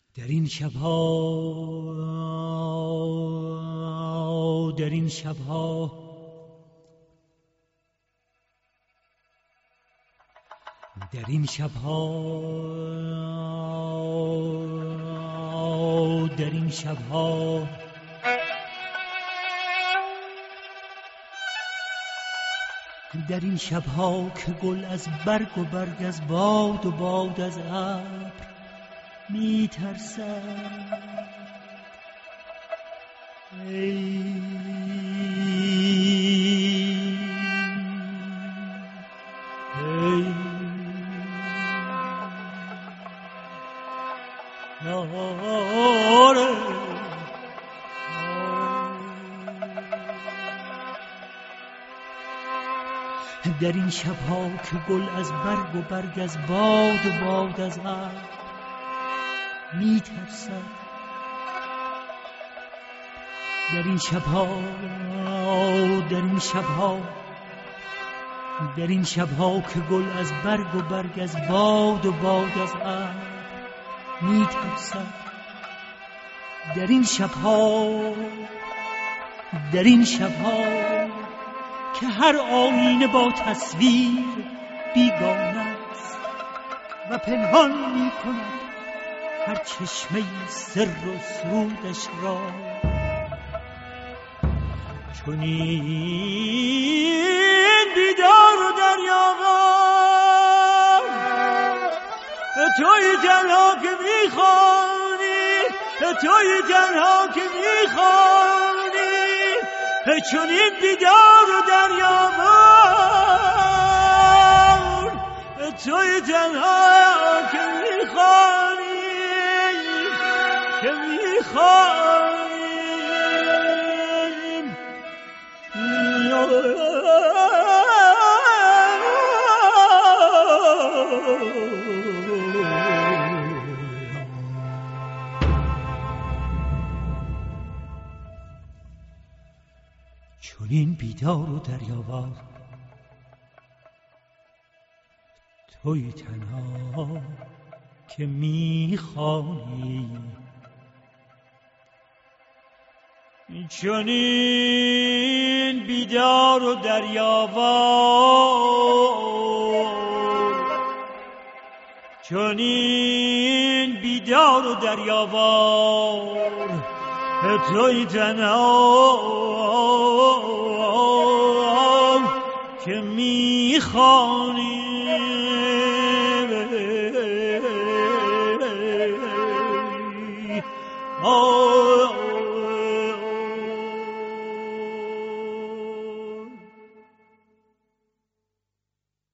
در این شبها در این شبها در این شبها در این شبها در این شبها که گل از برگ و برگ از باد و باد از ابر می ترسد در این شبها که گل از برگ و برگ از باد و باد از ابر می ترسد در این شبها در این شبها در این شبها که گل از برگ و برگ از باد و باد از ابر می ترسد در این شبها در این شبها که هر آینه با تصویر بیگانه است و پنهان می کند هر چشمه سر و سرودش را چنین بیدار و دریاوار توی تنها که میخوانی توی تنها که میخوانی چنین بیدار و دریاوار توی تنها که میخوانی که میخوانیم چنین بیدار و دریاوار توی تنها که میخوانی چنین بیدار و دریاوار چنین بیدار و دریاوار توی تنها که میخوانی